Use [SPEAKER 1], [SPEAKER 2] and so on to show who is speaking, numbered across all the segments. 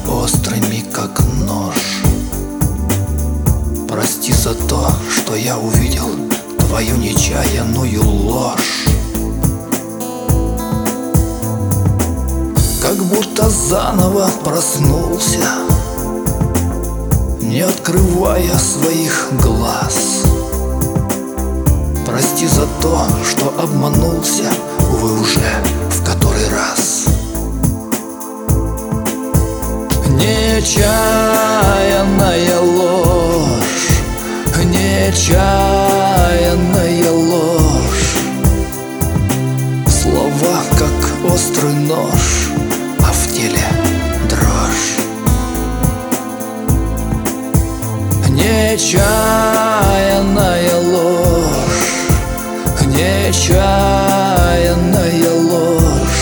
[SPEAKER 1] острыми, как нож. Прости за то, что я увидел твою нечаянную ложь. Как будто заново проснулся, не открывая своих глаз. Прости за то, что обманулся, увы, уже в который раз. Нечаянная ложь, нечаянная ложь. Слова, как острый нож, а в теле дрожь. Нечаянная ложь, нечаянная ложь.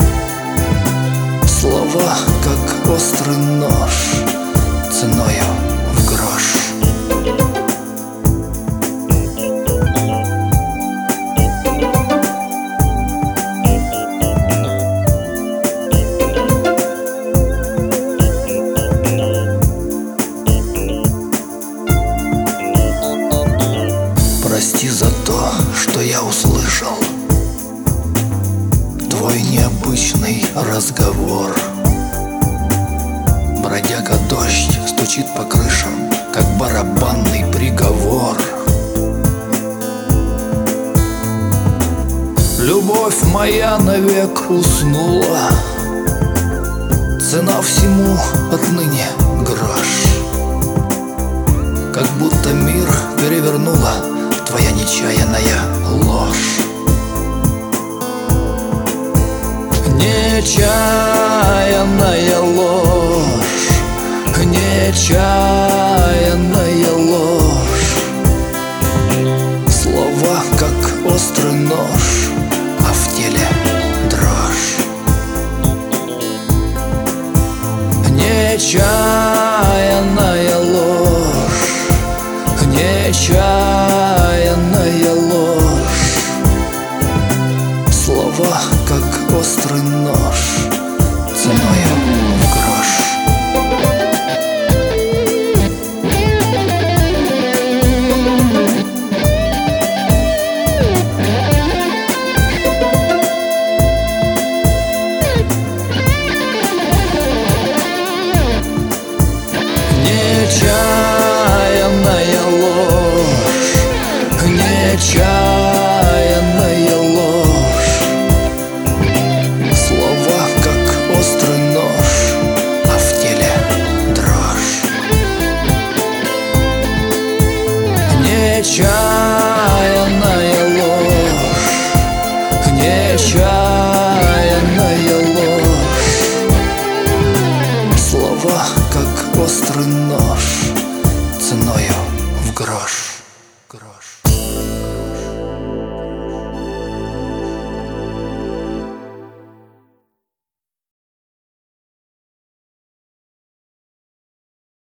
[SPEAKER 1] Слова, как острый нож, ценою в грош. Прости за то, что я услышал твой необычный разговор. Бродяга дождь стучит по крышам, как барабанный приговор. Любовь моя навек уснула, цена всему отныне грош. Как будто мир перевернула твоя нечаянная ложь. Нечаянная ложь, нечаянная ложь. Слова, как острый нож, а в теле дрожь. Нечаянная ложь, нечаянная ложь. Слова, как острый нож, ценою в грош. Нечаянная ложь, нечаянная ложь. Слова, как острый нож, а в теле дрожь. Нечаянная